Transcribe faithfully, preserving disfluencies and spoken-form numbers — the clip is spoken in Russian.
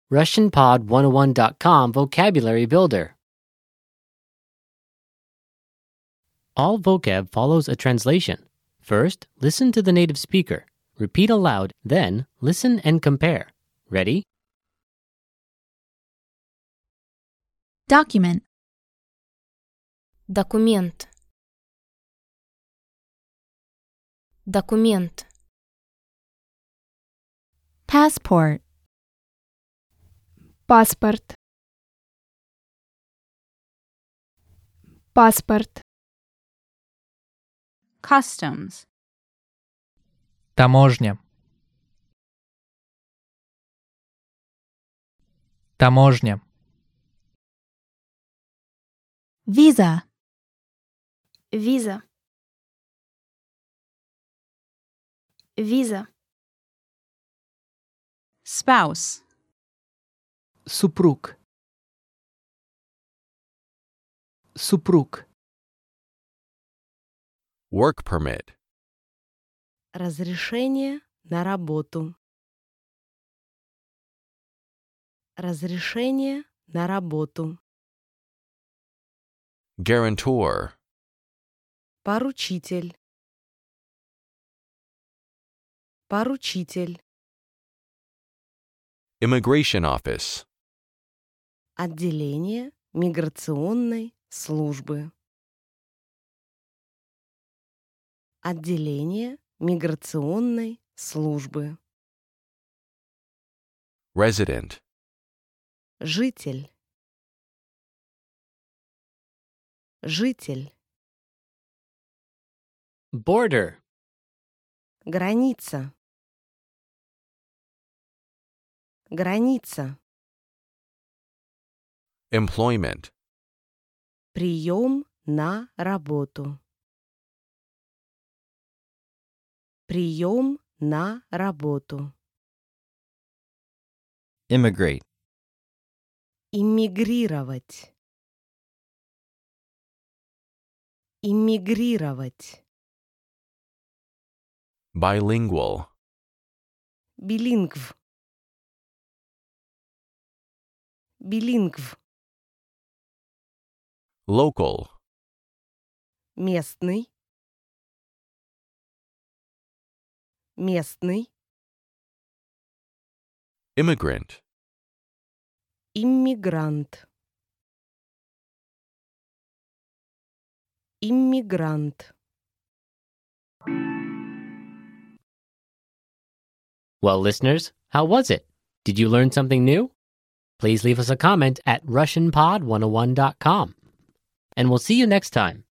Russian Pod one oh one dot com Vocabulary Builder. All vocab follows a translation. First, listen to the native speaker. Repeat aloud, then listen and compare. Ready? Document. Документ. Документ. Passport. Паспорт. Паспорт. Customs. Таможня. Таможня. Visa. Виза. Виза. Spouse. Супруг. Супруг. Work permit. Разрешение на работу. Разрешение на работу. Guarantor. Поручитель. Поручитель. Immigration office. Отделение миграционной службы. Отделение миграционной службы. Resident. Житель. Житель. Border. Граница. Граница. Employment. Прием на работу. Прием на работу. Immigrate. Иммигрировать. Иммигрировать. Bilingual. Билингв. Билингв. Local. Местный. Местный. Immigrant. Иммигрант. Иммигрант. Well, listeners, how was it? Did you learn something new? Please leave us a comment at Russian Pod one oh one dot com. And we'll see you next time.